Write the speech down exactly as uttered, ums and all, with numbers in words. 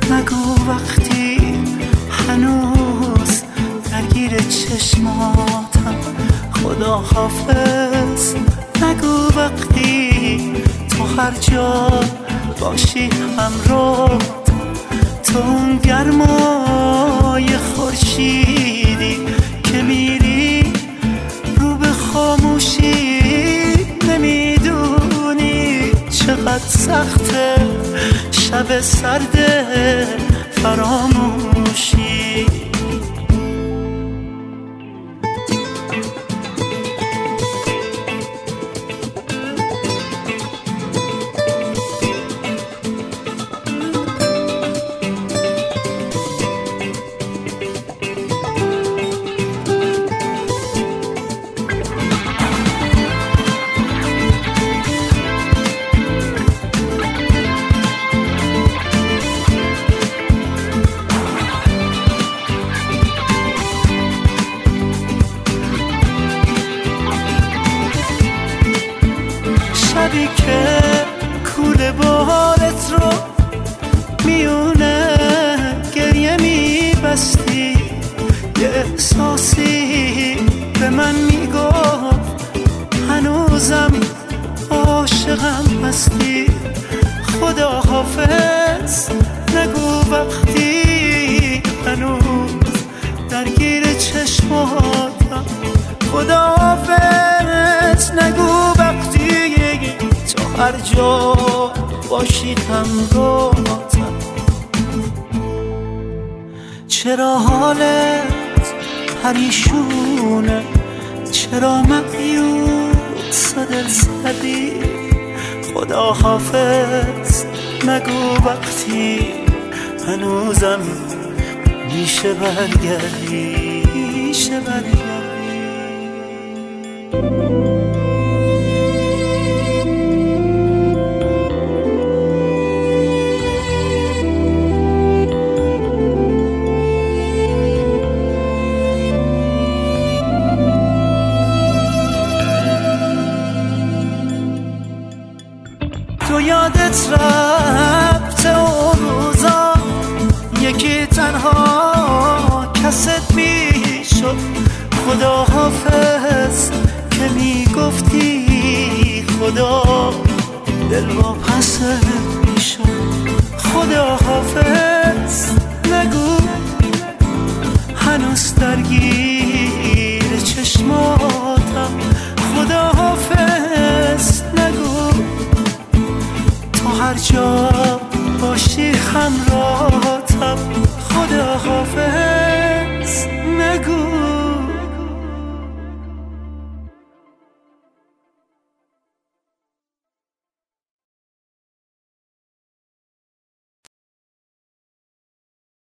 نگو وقتی هنوز درگیر چشماتم خدا حافظ. نگو وقتی تو هر جا باشی همراه، تو اون گرمای خورشیدی که میری رو به خاموشی. نمیدونی چقدر سخته شب سرد فراموشی. شبی که کوله بارت رو میونه گریه میبستی، یه احساسی به من میگفت هنوزم عاشقم هستی. خدا حافظ. نگو وقتی هنوز درگیر چشماتم خدا حافظ. نگو وقتی تو هر جا باشی همراهتم. چرا حالت پریشونه، چرا مایوس و دل زدی؟ خدا حافظ. نگو وقتی هنوزم میشه برگردی، میشه برگردی. تو یادت رفته اون روزا یکی تنها کست میشد. خدا حافظ که میگفتی خدا دل واپس میشد. خدا حافظ.